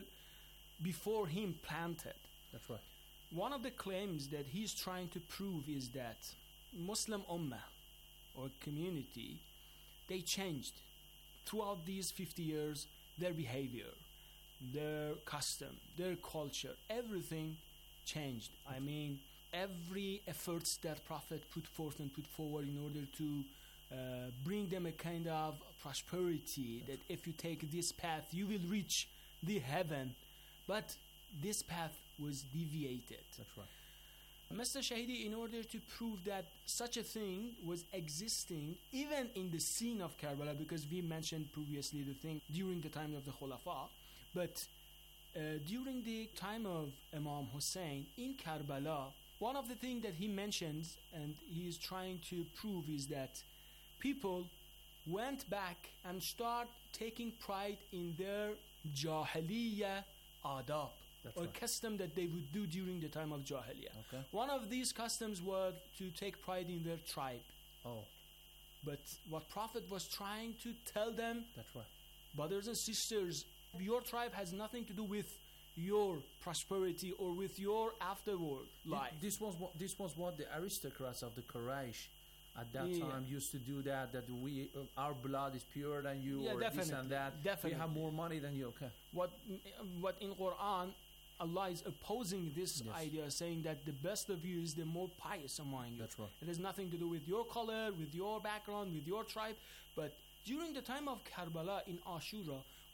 before him planted. That's right. One of the claims that he's trying to prove is that Muslim Ummah or community, they changed throughout these fifty years, their behavior, their custom, their culture, everything changed. I mean, every efforts that Prophet put forth and put forward in order to uh, bring them a kind of prosperity, that if you take this path, you will reach the heaven. But this path was deviated. That's right. Mister Shahidi, in order to prove that such a thing was existing even in the scene of Karbala, because we mentioned previously the thing during the time of the Khulafa, but uh, during the time of Imam Hussein in Karbala, one of the things that he mentions and he is trying to prove is that people went back and start taking pride in their Jahiliyyah adab. That's or right. custom that they would do during the time of Jahiliyyah. Okay. One of these customs was to take pride in their tribe. Oh. But what Prophet was trying to tell them, that's right. Brothers and sisters, your tribe has nothing to do with your prosperity or with your afterward life. This was what this was what the aristocrats of the Quraysh at that Yeah. time used to do. That that we uh, our blood is purer than you, Yeah, or this definitely, and that. definitely. We have more money than you. Okay. What what in Quran Allah is opposing this Yes. idea, saying that the best of you is the more pious among you. That's right. It has nothing to do with your color, with your background, with your tribe. But during the time of Karbala in Ashura,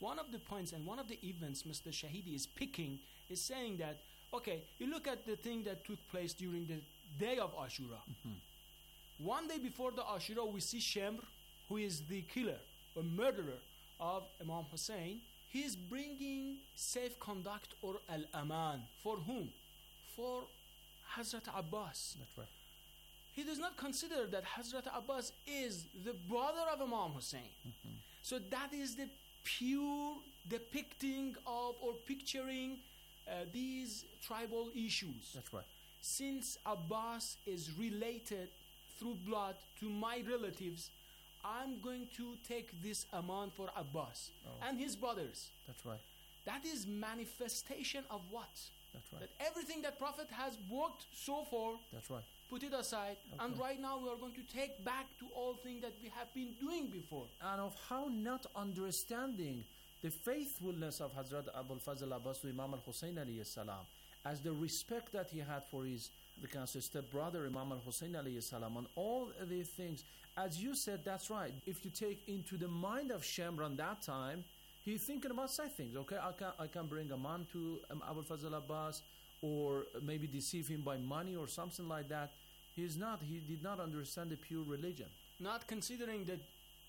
one of the points and one of the events Mister Shahidi is picking is saying that, okay, you look at the thing that took place during the day of Ashura. Mhm. One day before the Ashura, we see Shamr, who is the killer or murderer of Imam Hussein. He is bringing safe conduct or al-aman. For whom? For Hazrat Abbas. That's right. He does not consider that Hazrat Abbas is the brother of Imam Hussein. Mhm. So that is the pure depicting of or picturing uh, these tribal issues. That's right. Since Abbas is related through blood to my relatives, I'm going to take this aman for Abbas Oh. and his brothers. That's right. That is manifestation of what? That's right. That everything that Prophet has worked so far, That's right. put it aside, and Okay. right now we are going to take back to all things that we have been doing before. And of how not understanding the faithfulness of Hazrat Abul Fazl Abbas to Imam al-Hussein alayhi salam, as the respect that he had for his, we can say, step-brother Imam al-Hussein alayhi salam, and all these things. As you said, that's right. If you take into the mind of Shamran that time, he's thinking about side things. Okay, I can, I can bring a man to um, Abul Fazl Abbas, or maybe deceive him by money or something like that. He's not, he did not understand the pure religion. Not considering that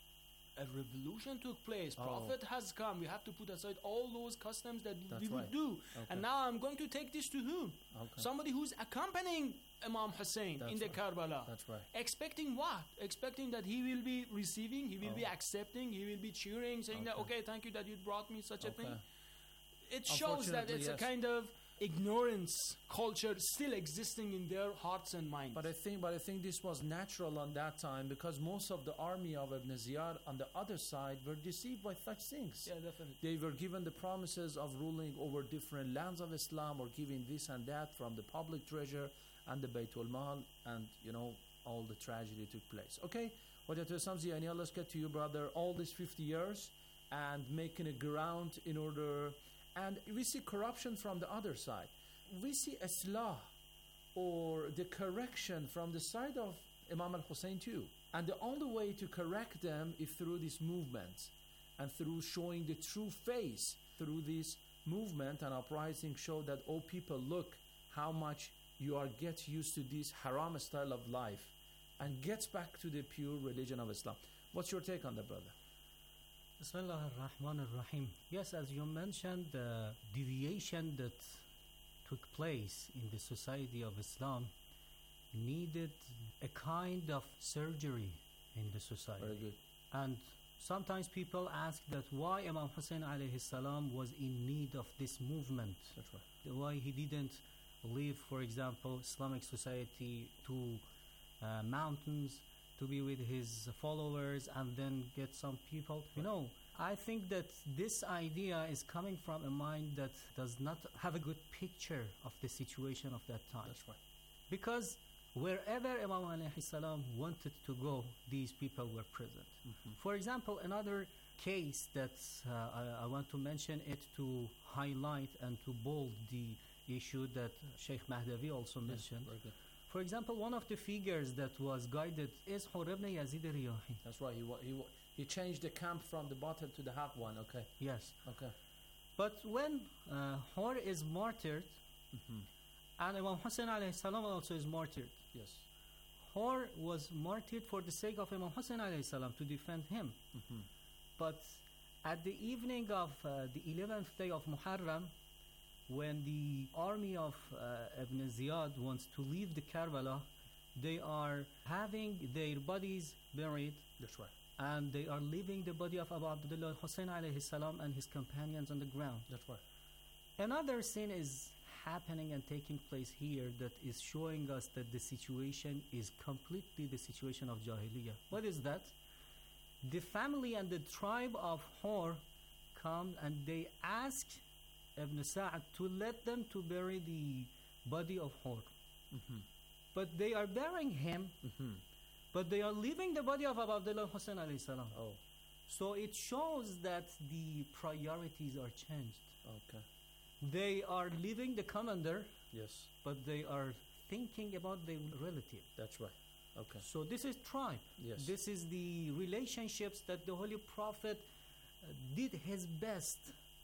a revolution took place. Oh. Prophet has come. We have to put aside all those customs that That's we would right. do. Okay. And now I'm going to take this to whom? Okay. Somebody who's accompanying Imam Hussein That's in the right. Karbala. That's right. Expecting what? Expecting that he will be receiving, he will be Oh. accepting, he will be cheering, saying that, Okay. okay, thank you that you brought me such a Okay. thing. It shows that Unfortunately, it's yes. a kind of ignorance culture still existing in their hearts and minds. But I think, but I think this was natural on that time, because most of the army of Ibn Ziyad on the other side were deceived by such things. Yeah, definitely. They were given the promises of ruling over different lands of Islam, or giving this and that from the public treasure and the Baytul Mal, and you know, all the tragedy took place. Okay, Wajatu Samzi, and let's get to you, brother. All these fifty years and making a ground in order, and we see corruption from the other side. We see Islah, or the correction from the side of Imam al-Hussein too. And the only way to correct them is through this movement, and through showing the true face. Through this movement and uprising, show that, oh people, look how much you are get used to this haram style of life, and gets back to the pure religion of Islam. What's your take on that, brother? Bismillah ar-Rahman ar-Rahim. Yes, as you mentioned, the deviation that took place in the society of Islam needed a kind of surgery in the society. Very good. And sometimes people ask that why Imam Hussein alayhi salam was in need of this movement. That's right. Why he didn't leave, for example, Islamic society to uh, mountains to be with his followers and then get some people. You know, I think that this idea is coming from a mind that does not have a good picture of the situation of that time. That's right. Because wherever Imam alayhi salam wanted to go, these people were present. Mm-hmm. For example, another case that uh, I, I want to mention it to highlight and to bold the issue that Sheikh Mahdavi also mentioned. Very good. For example, one of the figures that was guided is Hur ibn Yazid al-Riyahi. That's right. He, wa- he, wa- he changed the camp from the bottom to the half one. Okay. Yes. Okay. But when uh, Hur is martyred, Mm-hmm. and Imam Hussein alayhi salam also is martyred, Yes. Hur was martyred for the sake of Imam Hussein alayhi salam to defend him. Mm-hmm. But at the evening of uh, the eleventh day of Muharram, when the army of uh, Ibn Ziyad wants to leave the Karbala, they are having their bodies buried. That's right. And they are leaving the body of Abu Abdullah Hussein alayhi salam and his companions on the ground. That's right. Another scene is happening and taking place here that is showing us that the situation is completely the situation of Jahiliyyah. What is that? The family and the tribe of Hur come and they ask Ibn Sa'd to let them to bury the body of Hur. Mm-hmm. But they are burying him, Mm-hmm. but they are leaving the body of Abu Abdullah Hussein alayhi salam. Oh. So it shows that the priorities are changed. Okay. They are leaving the commander, Yes. but they are thinking about their relative. That's right. Okay. So this is tribe. Yes. This is the relationships that the Holy Prophet did his best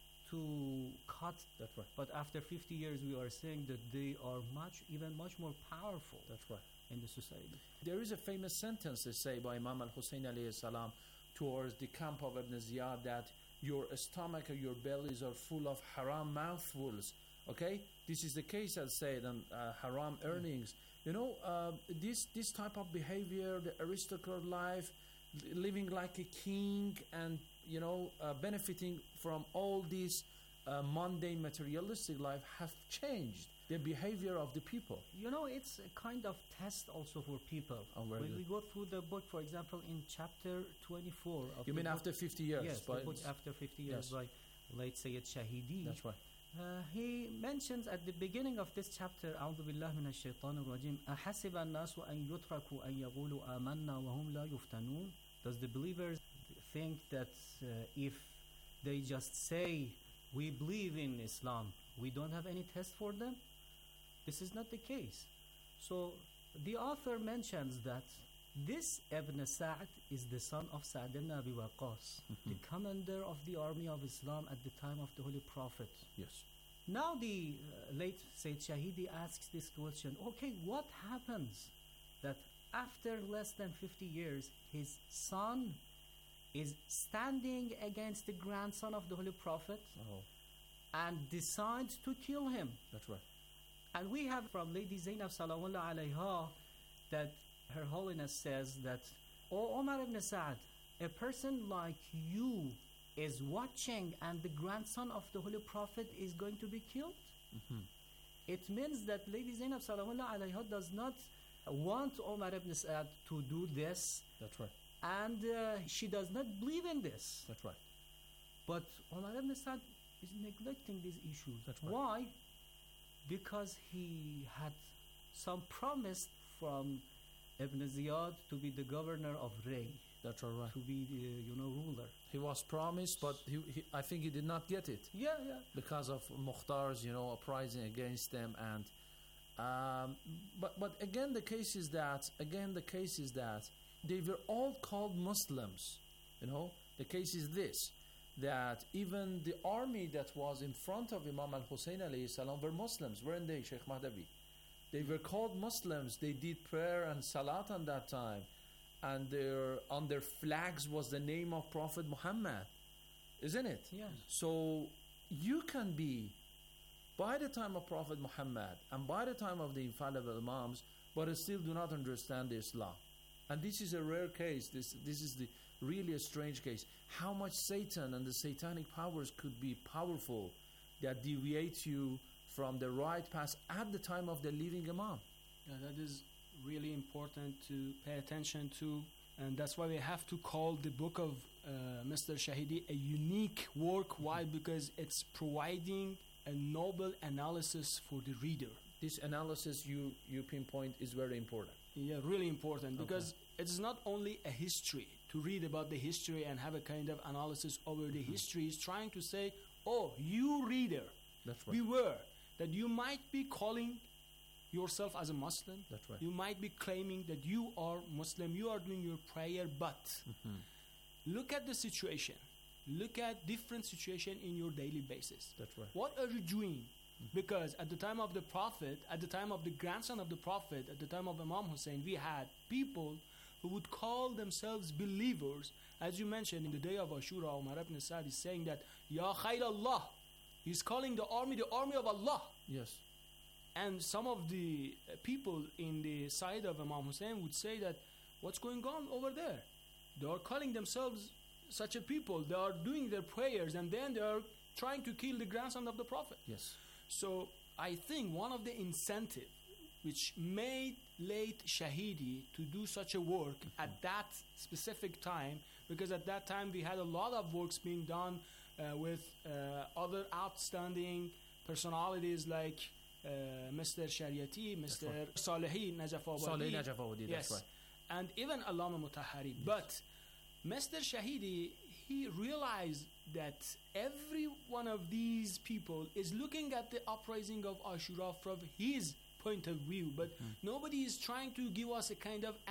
to cut. That's right. But after fifty years, we are saying that they are much, even much more powerful. That's right. In the society. There is a famous sentence they say by Imam al-Hussein alayhi salam towards the camp of Ibn Ziyad that your stomach or your bellies are full of haram mouthfuls. Okay, this is the case, as said, and uh, haram earnings. You know, uh, this this type of behavior, the aristocrat life, li- living like a king, and you know, uh, benefiting from all this uh, mundane, materialistic life, have changed the behavior of the people. You know, it's a kind of test also for people. Oh, very when good. we go through the book, for example, in chapter twenty-four. Of You the mean book, after fifty years? Yes, by the book after fifty years Yes. by late Sayyid Shahidi. That's right. Uh, he mentions at the beginning of this chapter, أعوذ بالله من الشيطان الرجيم أحسب الناس أن يتركوا أن يقولوا آمنا وهم لا يفتنون. Does the believers think that uh, if they just say we believe in Islam, we don't have any test for them? This is not the case. So the author mentions that this Ibn Sa'd is the son of Sa'd ibn Abi Waqqas, the commander of the army of Islam at the time of the Holy Prophet. Yes. Now the uh, late Sayyid Shahidi asks this question, okay, what happens that after less than fifty years, his son is standing against the grandson of the Holy Prophet Oh, and decides to kill him? that's right. And we have from Lady Zainab Salawallah alayha that Her Holiness says that, O Omar ibn Sa'd, a person like you is watching and the grandson of the Holy Prophet is going to be killed? Mm-hmm. It means that Lady Zainab Salawallah alayha does not want Omar ibn Sa'd to do this, That's right. and uh, she does not believe in this. That's right. But Omar ibn Sa'd is neglecting these issues. That's right. Why? Because he had some promise from Ibn Ziyad to be the governor of Ray, That's all right. to be the, you know, ruler. He was promised, but he, he, I think he did not get it Yeah, yeah. because of Mukhtar's, you know, uprising against them. And um, but but again, the case is that again the case is that they were all called Muslims. You know, the case is this: that even the army that was in front of Imam al-Hussein alayhi salam were Muslims, weren't they, Sheikh Mahdavi? They were called Muslims. They did prayer and salat on that time, and their on their flags was the name of Prophet Muhammad, isn't it? Yes. So you can be by the time of Prophet Muhammad and by the time of the infallible Imams, but still do not understand Islam. And this is a rare case. This this is the really a strange case. How much Satan and the satanic powers could be powerful that deviate you from the right path at the time of the living Imam. Yeah, that is really important to pay attention to, and that's why we have to call the book of uh, Mister Shahidi a unique work. Why? Because it's providing a noble analysis for the reader. This analysis you, you pinpoint is very important. Yeah, really important, because Okay. it's not only a history, to read about the history and have a kind of analysis over the history. Is trying to say, oh, you reader, That's right. beware that you might be calling yourself as a Muslim. That's right. You might be claiming that you are Muslim, you are doing your prayer, but Mhm. look at the situation. Look at different situation in your daily basis. That's right. What are you doing? Because at the time of the Prophet, at the time of the grandson of the Prophet, at the time of Imam Hussein, we had people who would call themselves believers. As you mentioned, in the day of Ashura, Umar ibn Sa'd is saying that, Ya Khair Allah. He's calling the army the army of Allah. Yes. And some of the uh, people in the side of Imam Hussein would say that, what's going on over there? They are calling themselves such a people. They are doing their prayers, and then they are trying to kill the grandson of the Prophet. Yes. So I think one of the incentive which made late Shahidi to do such a work at that specific time, because at that time we had a lot of works being done uh, with uh, other outstanding personalities like uh, Mister Shariati, Mister right. Salehi Najafabadi. Saleh Najafabadi, Yes. that's right. And even Allama Mutahari. But Mister Shahidi, he realized that every one of these people is looking at the uprising of Ashura from his point of view, but nobody is trying to give us a kind of